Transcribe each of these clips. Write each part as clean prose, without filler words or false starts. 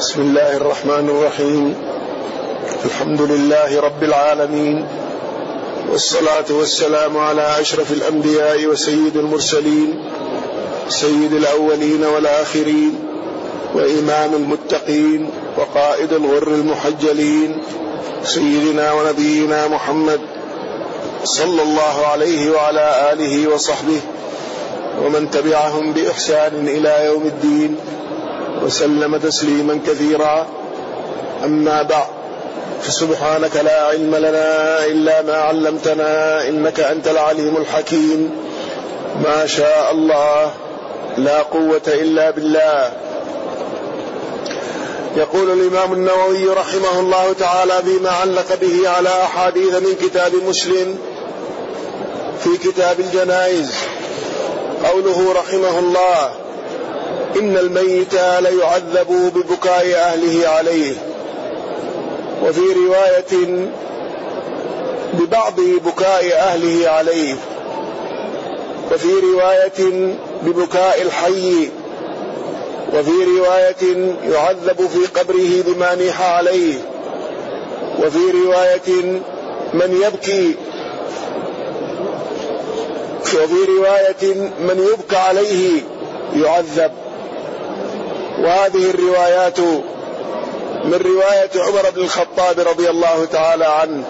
بسم الله الرحمن الرحيم. الحمد لله رب العالمين، والصلاة والسلام على أشرف الأنبياء وسيد المرسلين، سيد الأولين والآخرين، وإمام المتقين، وقائد الغر المحجلين، سيدنا ونبينا محمد صلى الله عليه وعلى آله وصحبه ومن تبعهم بإحسان إلى يوم الدين، وسلم تسليما كثيرا. أما بعد، فسبحانك لا علم لنا إلا ما علمتنا إنك أنت العليم الحكيم. ما شاء الله، لا قوة إلا بالله. يقول الإمام النووي رحمه الله تعالى فيما علق به على أحاديث من كتاب مسلم في كتاب الجنائز، قوله رحمه الله: إن الميت ليعذب ببكاء أهله عليه، وفي رواية ببعض بكاء أهله عليه، وفي رواية ببكاء الحي، وفي رواية يعذب في قبره بما نيح عليه، وفي رواية من يبكي، وفي رواية من يبكى عليه يعذب. وهذه الروايات من رواية عمر بن الخطاب رضي الله تعالى عنه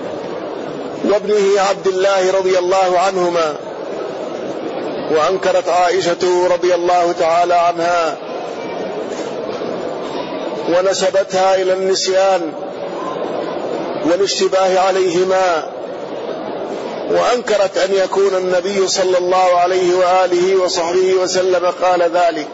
وابنه عبد الله رضي الله عنهما، وأنكرت عائشة رضي الله تعالى عنها ونسبتها إلى النسيان والاشتباه عليهما، وأنكرت أن يكون النبي صلى الله عليه وآله وصحبه وسلم قال ذلك،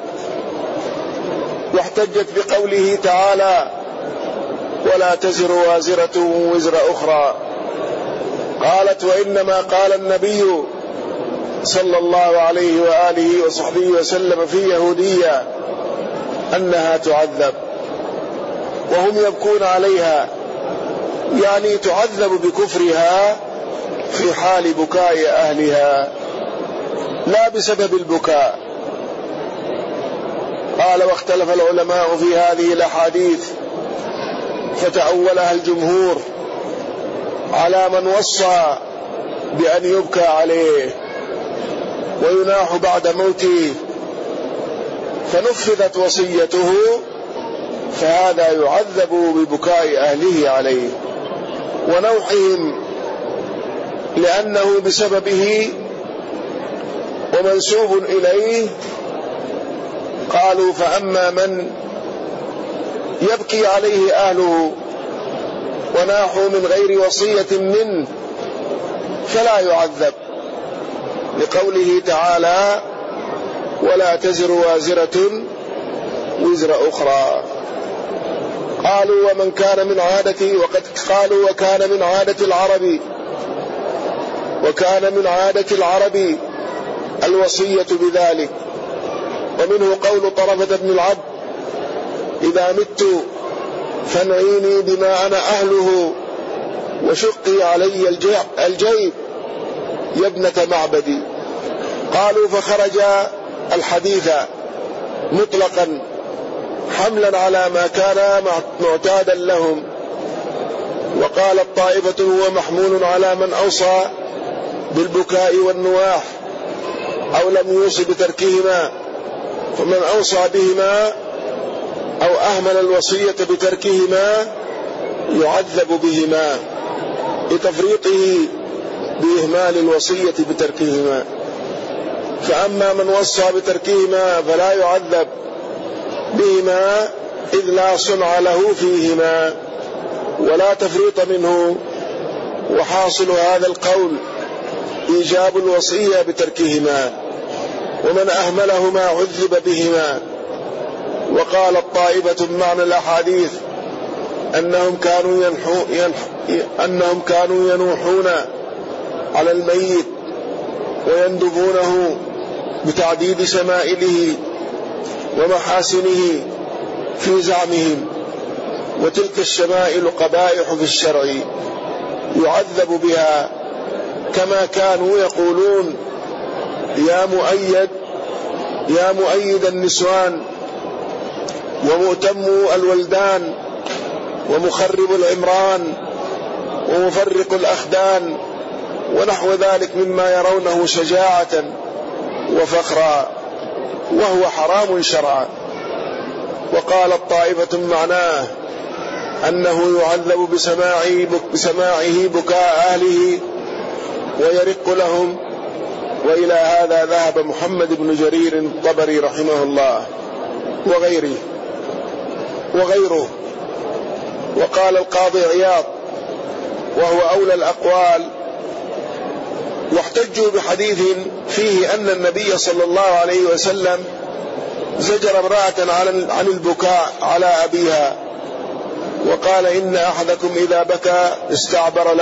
واحتجت بقوله تعالى: ولا تزر وازرة وزر أخرى. قالت: وإنما قال النبي صلى الله عليه وآله وصحبه وسلم في يهودية أنها تعذب وهم يبكون عليها، يعني تعذب بكفرها في حال بكاء أهلها لا بسبب البكاء. قال: واختلف العلماء في هذه الأحاديث، فتأولها الجمهور على من وصى بأن يبكى عليه ويناح بعد موته، فنفذت وصيته، فهذا يعذب ببكاء أهله عليه ونوحهم لأنه بسببه ومنسوب إليه. قالوا: فأما من يبكي عليه أهله وناحوا من غير وصية منه فلا يعذب، لقوله تعالى: ولا تزر وازرة وزر أخرى. قالوا: ومن كان من عادة، وقد قالوا: وكان من عادة العرب الوصية بذلك. ومنه قول طرفة بن العبد: إذا مت فانعيني بما أنا أهله وشقي علي الجيب يا ابنة معبدي. قالوا: فخرج الحديث مطلقا حملا على ما كان معتادا لهم. وقال الطائفة: هو محمول على من أوصى بالبكاء والنواح أو لم يوصي بتركهما، فمن أوصى بهما أو أهمل الوصية بتركهما يعذب بهما لتفريطه بإهمال الوصية بتركهما. فأما من وصى بتركهما فلا يعذب بهما، إذ لا صنع له فيهما ولا تفريط منه. وحاصل هذا القول إيجاب الوصية بتركهما، ومن أهملهما عذب بهما. وقال الطائفة بمعنى الأحاديث أنهم كانوا ينوحون على الميت ويندبونه بتعديد شمائله ومحاسنه في زعمهم، وتلك الشمائل قبائح في الشرع يعذب بها، كما كانوا يقولون: يا مؤيد النسوان ومؤتم الولدان ومخرب العمران ومفرق الأخدان ونحو ذلك مما يرونه شجاعة وفخرا، وهو حرام شرعا. وقالت طائفة معناه أنه يعذب بسماعه بكاء أهله ويرق لهم، وإلى هذا ذهب محمد بن جرير الطبري رحمه الله وغيره. وقال القاضي عياض وهو أولى الأقوال، واحتجوا بحديث فيه أن النبي صلى الله عليه وسلم زجر امرأة عن البكاء على أبيها، وقال إن أحدكم إذا بكى استعبر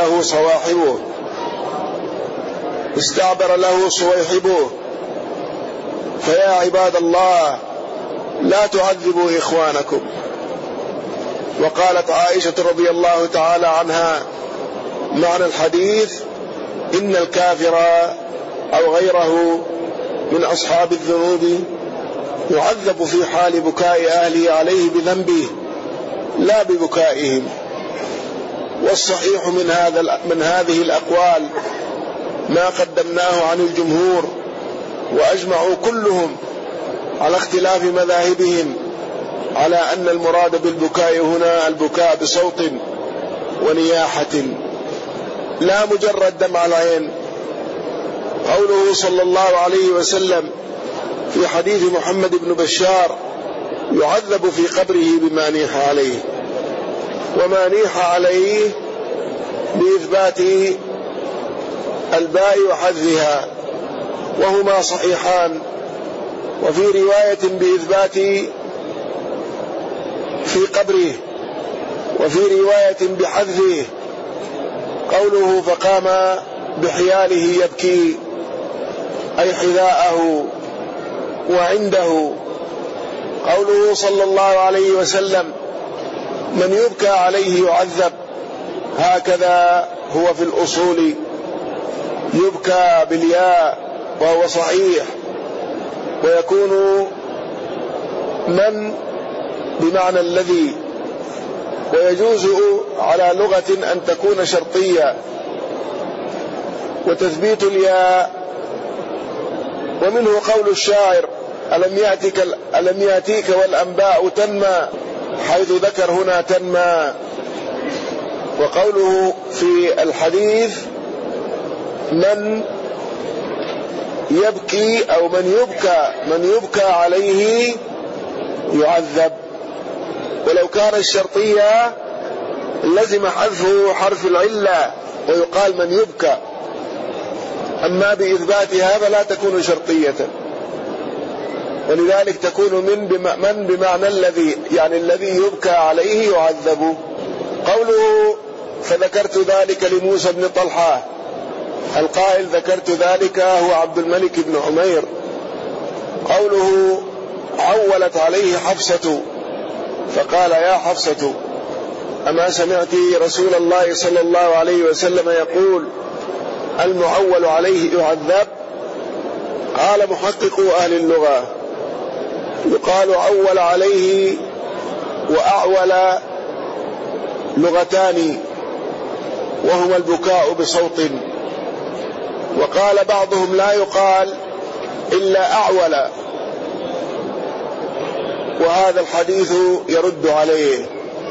له صويحبه. فيا عباد الله لا تعذبوا إخوانكم. وقالت عائشة رضي الله تعالى عنها معنى الحديث إن الكافر أو غيره من أصحاب الذنوب يعذب في حال بكاء أهله عليه بذنبه لا ببكائهم. والصحيح من هذه الأقوال ما قدمناه عن الجمهور، وأجمعوا كلهم على اختلاف مذاهبهم على أن المراد بالبكاء هنا البكاء بصوت ونياحة لا مجرد دمع العين. قوله صلى الله عليه وسلم في حديث محمد بن بشار يعذب في قبره بما نيح عليه، وما نيح عليه بإثبات الباء وحذفها، وهما صحيحان. وفي رواية بإثبات في قبره، وفي رواية بحذفه. قوله فقام بحياله يبكي أي حذاءه وعنده. قوله صلى الله عليه وسلم من يبكى عليه يعذب، هكذا هو في الأصول، يبكى بالياء وهو صحيح، ويكون من بمعنى الذي، ويجوز على لغة أن تكون شرطية وتثبيت الياء. ومنه قول الشاعر ألم يأتيك والأنباء تنمى، حيث ذكر هنا تنمى. وقوله في الحديث من يبكي أو من يبكى عليه يعذب. ولو كان الشرطية لزم حذفه حرف العلة ويقال من يبكى، أما بإثباتها فلا تكون شرطية، ولذلك تكون من بمعنى الذي، يعني الذي يبكى عليه يعذب. قوله فذكرت ذلك لموسى بن طلحة، القائل ذكرت ذلك هو عبد الملك بن عمير. قوله عولت عليه حفصة، فقال يا حفصة أما سمعت رسول الله صلى الله عليه وسلم يقول المعول عليه يعذب؟ قال محققو أهل اللغة يقال عول عليه وأعول لغتان، وهما البكاء بصوت. وقال بعضهم لا يقال إلا أعول، وهذا الحديث يرد عليه.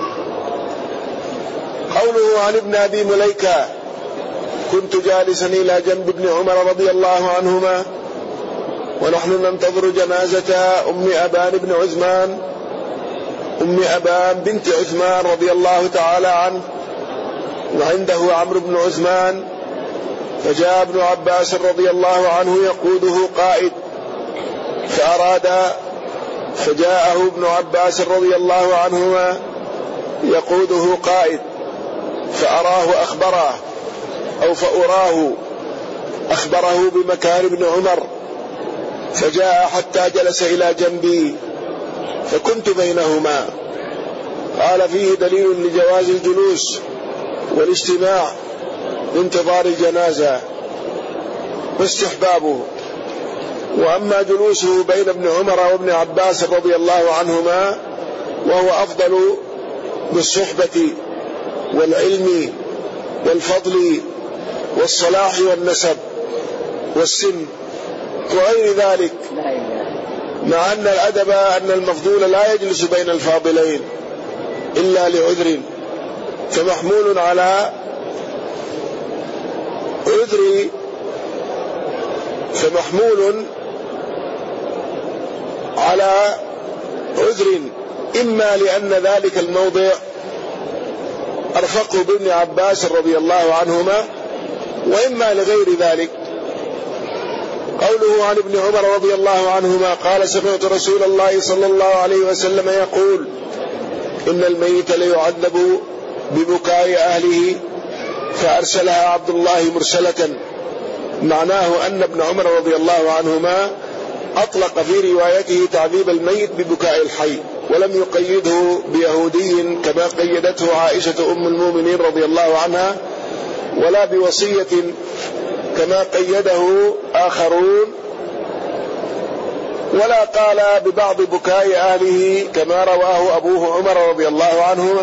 قوله عن ابن أبي مليكة كنت جالسا إلى جنب ابن عمر رضي الله عنهما ونحن ننتظر جنازة أم أبان بنت عثمان رضي الله تعالى عنه، وعنده عمرو بن عثمان، فجاء ابن عباس رضي الله عنه يقوده قائد، فجاءه ابن عباس رضي الله عنهما يقوده قائد، فأراه أخبره بمكان ابن عمر، فجاء حتى جلس إلى جنبي فكنت بينهما. قال فيه دليل لجواز الجلوس والاجتماع لانتظار الجنازة واستحبابه. وأما جلوسه بين ابن عمر وابن عباس رضي الله عنهما وهو أفضل بالصحبة والعلم والفضل والصلاح والنسب والسن وغير ذلك، مع أن الأدب أن المفضول لا يجلس بين الفاضلين إلا لعذر، فمحمول على عذر، فمحمول على عذر، إما لأن ذلك الموضع أرفقه بابن عباس رضي الله عنهما، وإما لغير ذلك. قوله عن ابن عمر رضي الله عنهما قال: سمعت رسول الله صلى الله عليه وسلم يقول: إن الميت ليعذب ببكاء أهله، فأرسلها عبد الله مرسلة. معناه أن ابن عمر رضي الله عنهما أطلق في روايته تعذيب الميت ببكاء الحي، ولم يقيده بيهودي كما قيدته عائشة أم المؤمنين رضي الله عنها، ولا بوصية كما قيده آخرون، ولا قال ببعض بكاء أهله كما رواه أبوه عمر رضي الله عنه،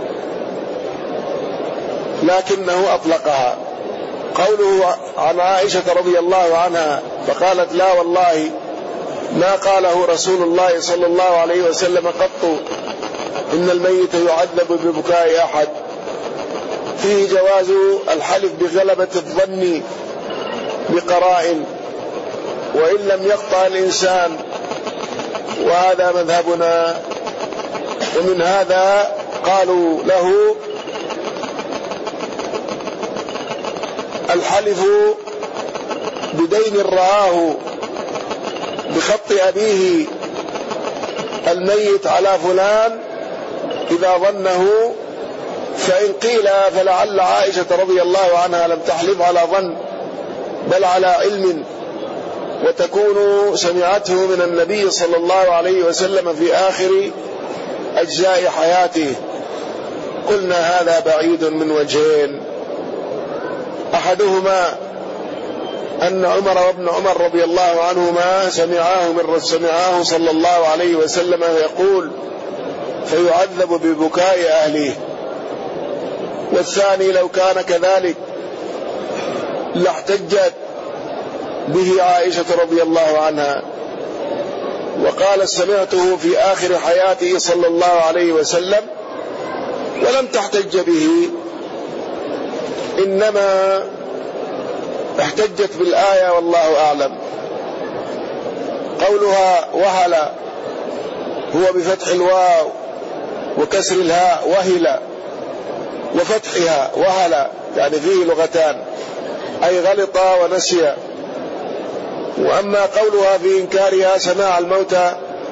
لكنه أطلقها. قوله عن عائشة رضي الله عنها فقالت: لا والله ما قاله رسول الله صلى الله عليه وسلم قط إن الميت يعذب ببكاء أحد، فيه جواز الحلف بغلبة الظن بقرائن وإن لم يقطع الإنسان، وهذا مذهبنا. ومن هذا قالوا له الحلف بدين رآه بخط أبيه الميت على فلان إذا ظنه، فإن قيل فلعل عائشة رضي الله عنها لم تحلف على ظن بل على علم، وتكون سمعته من النبي صلى الله عليه وسلم في آخر أجزاء حياته. قلنا هذا بعيد من وجهين: أحدهما أن عمر وابن عمر رضي الله عنهما سمعاه صلى الله عليه وسلم يقول فيعذب ببكاء أهله، والثاني لو كان كذلك لاحتجت به عائشة رضي الله عنها، وقال سمعته في آخر حياته صلى الله عليه وسلم، ولم تحتج به، إنما احتجت بالآية والله أعلم. قولها وهل هو بفتح الواو وكسر الهاء وهل، وفتحها وهل يعني فيه لغتان، أي غلط ونسي. وأما قولها في إنكارها سماع الموتى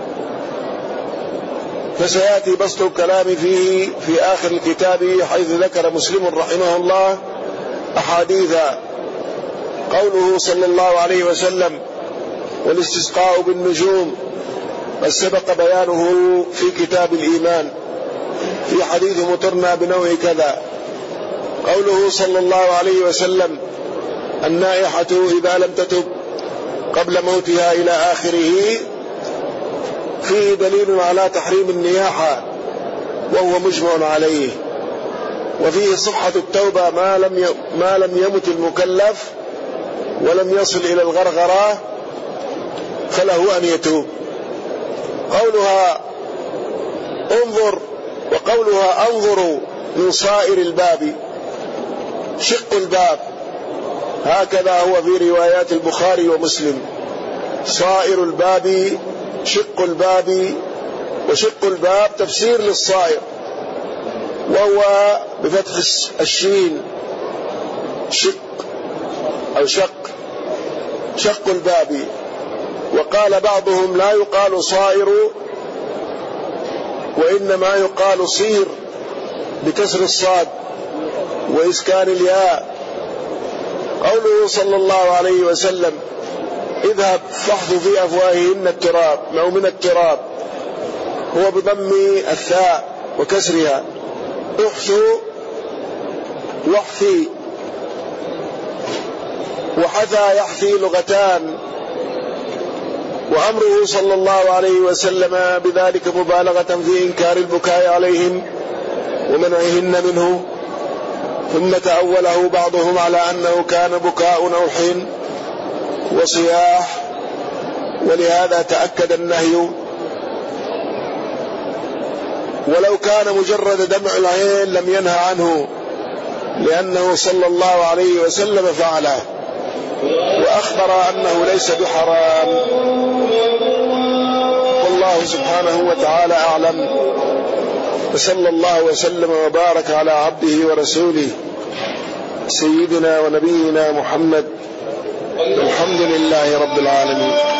فسيأتي بسط الكلام فيه في آخر الكتاب، حيث ذكر مسلم رحمه الله أحاديثا. قوله صلى الله عليه وسلم والاستسقاء بالنجوم قد سبق بيانه في كتاب الإيمان في حديث مطرنا بنوع كذا. قوله صلى الله عليه وسلم النائحة إذا لم تتب قبل موتها إلى آخره، فيه دليل على تحريم النياحة وهو مجمع عليه، وفيه صحة التوبة ما لم يمت المكلف ولم يصل إلى الغرغرة فله أن يتوب. قولها انظر وقولها انظروا من صائر الباب، شق الباب، هكذا هو في روايات البخاري ومسلم، صائر الباب شق الباب، وشق الباب تفسير للصائر، وهو بفتح الشين شق أو شق الباب. وقال بعضهم لا يقال صائر وإنما يقال صير بكسر الصاد وإسكان الياء. قوله صلى الله عليه وسلم اذهب فاحث في أفواههن التراب أو من التراب، هو بضم الثاء وكسرها، احثوا واحثي، وحثى يحثي لغتان، وأمره صلى الله عليه وسلم بذلك مبالغة في إنكار البكاء عليهم ومنعهن منه. ثم تأوله بعضهم على أنه كان بكاء نوح وصياح، ولهذا تأكد النهي. ولو كان مجرد دمع العين لم ينهى عنه، لأنه صلى الله عليه وسلم فعله وأخبر أنه ليس بحرام. والله سبحانه وتعالى أعلم، وصلى الله وسلم وبارك على عبده ورسوله سيدنا ونبينا محمد، الحمد لله رب العالمين.